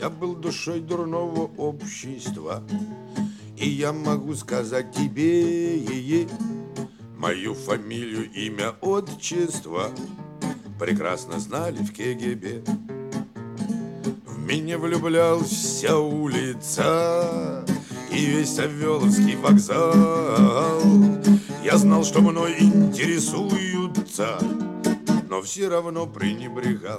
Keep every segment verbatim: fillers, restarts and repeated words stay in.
Я был душой дурного общества, и я могу сказать тебе е-е, мою фамилию, имя, отчество прекрасно знали в ке ге бе. В меня влюблялась вся улица и весь Савеловский вокзал. Я знал, что мной интересуются, но все равно пренебрегал.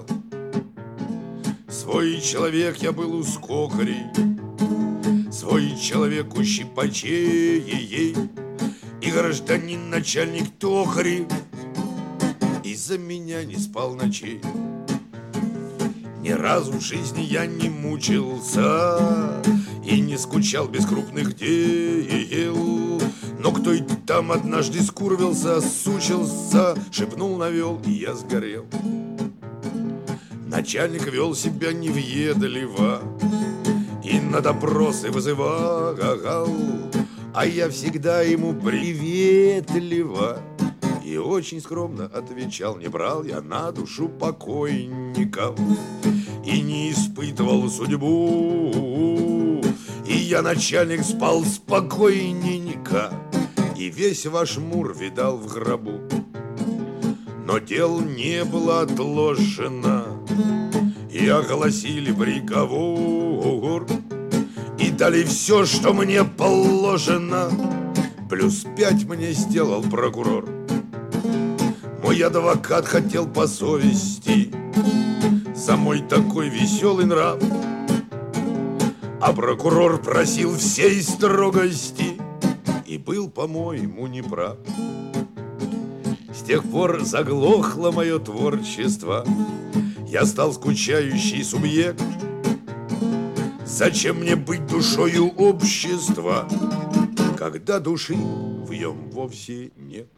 Свой человек я был у скокарей, свой человек у щипачей, и гражданин начальник токарей из-за меня не спал ночей. Ни разу в жизни я не мучился и не скучал без крупных дел. Но кто и там однажды скурвился, сучился, шепнул, навел, и я сгорел. Начальник вел себя невъедливо и на допросы вызывал, а я всегда ему приветливо и очень скромно отвечал. Не брал я на душу покойников и не испытывал судьбу, и я, начальник, спал спокойненько и весь ваш мур видал в гробу. Но дел не было отложено, и огласили приговор, и дали все, что мне положено, плюс пять мне сделал прокурор. Мой адвокат хотел по совести за мой такой веселый нрав, а прокурор просил всей строгости и был, по-моему, неправ. С тех пор заглохло мое творчество, я стал скучающий субъект. Зачем мне быть душою общества, когда души в нем вовсе нет?